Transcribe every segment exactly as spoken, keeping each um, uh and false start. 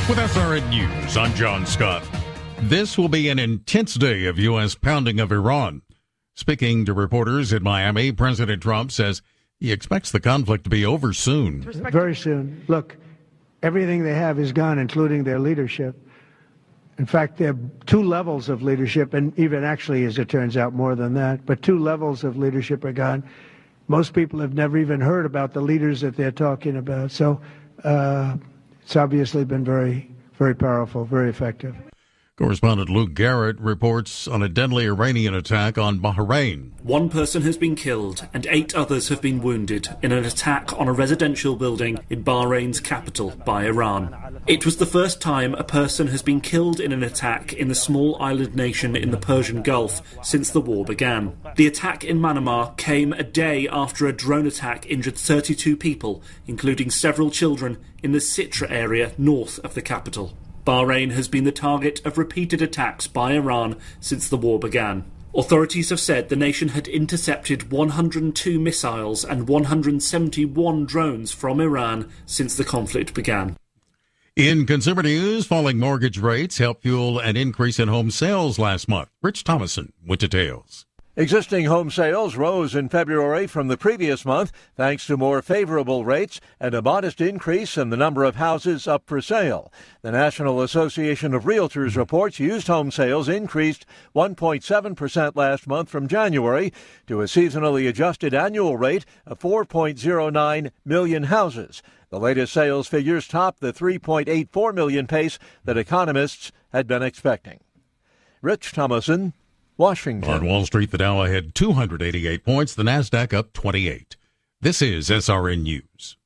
With S R N News, I'm John Scott. This will be an intense day of U S pounding of Iran. Speaking to reporters in Miami, President Trump says he expects the conflict to be over soon. Very soon. Look, everything they have is gone, including their leadership. In fact, there are two levels of leadership, and even actually, as it turns out, more than that. But two levels of leadership are gone. Most people have never even heard about the leaders that they're talking about. So uh, it's obviously been very, very powerful, very effective. Correspondent Luke Garrett reports on a deadly Iranian attack on Bahrain. One person has been killed and eight others have been wounded in an attack on a residential building in Bahrain's capital by Iran. It was the first time a person has been killed in an attack in the small island nation in the Persian Gulf since the war began. The attack in Manama came a day after a drone attack injured thirty-two people, including several children, in the Sitra area north of the capital. Bahrain has been the target of repeated attacks by Iran since the war began. Authorities have said the nation had intercepted one hundred two missiles and one hundred seventy-one drones from Iran since the conflict began. In consumer news, falling mortgage rates helped fuel an increase in home sales last month. Rich Thomason with details. Existing home sales rose in February from the previous month thanks to more favorable rates and a modest increase in the number of houses up for sale. The National Association of Realtors reports used home sales increased one point seven percent last month from January to a seasonally adjusted annual rate of four point oh nine million houses. The latest sales figures top the three point eight four million pace that economists had been expecting. Rich Thomason, Washington. On Wall Street, the Dow had two hundred eighty-eight points, the Nasdaq up twenty-eight. This is S R N News.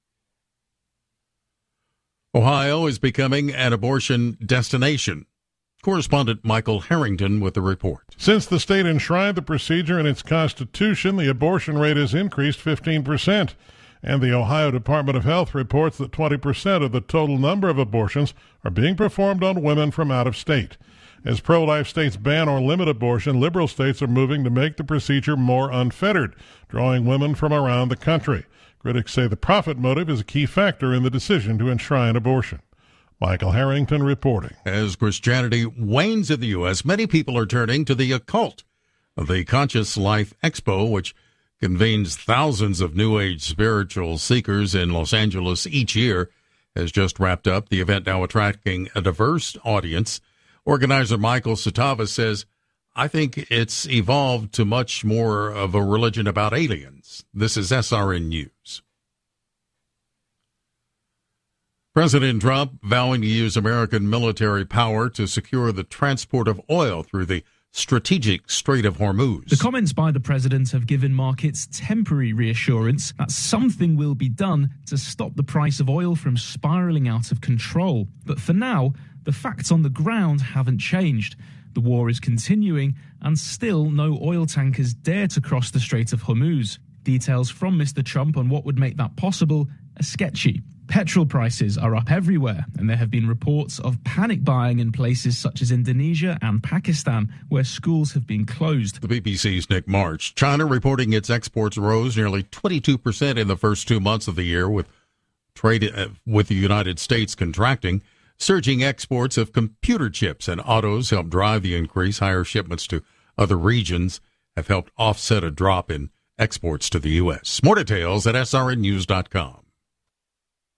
Ohio is becoming an abortion destination. Correspondent Michael Harrington with the report. Since the state enshrined the procedure in its constitution, the abortion rate has increased fifteen percent. And the Ohio Department of Health reports that twenty percent of the total number of abortions are being performed on women from out of state. As pro-life states ban or limit abortion, liberal states are moving to make the procedure more unfettered, drawing women from around the country. Critics say the profit motive is a key factor in the decision to enshrine abortion. Michael Harrington reporting. As Christianity wanes in the U S, many people are turning to the occult. The Conscious Life Expo, which convenes thousands of New Age spiritual seekers in Los Angeles each year, has just wrapped up. The event now attracting a diverse audience. Organizer Michael Satava says, I think it's evolved to much more of a religion about aliens. This is S R N News. President Trump vowing to use American military power to secure the transport of oil through the strategic Strait of Hormuz. The comments by the president have given markets temporary reassurance that something will be done to stop the price of oil from spiraling out of control. But for now, the facts on the ground haven't changed. The war is continuing, and still no oil tankers dare to cross the Strait of Hormuz. Details from Mister Trump on what would make that possible are sketchy. Petrol prices are up everywhere, and there have been reports of panic buying in places such as Indonesia and Pakistan, where schools have been closed. The B B C's Nick March. China reporting its exports rose nearly twenty-two percent in the first two months of the year, with trade uh, with the United States contracting. Surging exports of computer chips and autos helped drive the increase. Higher shipments to other regions have helped offset a drop in exports to the U S. More details at S R N news dot com.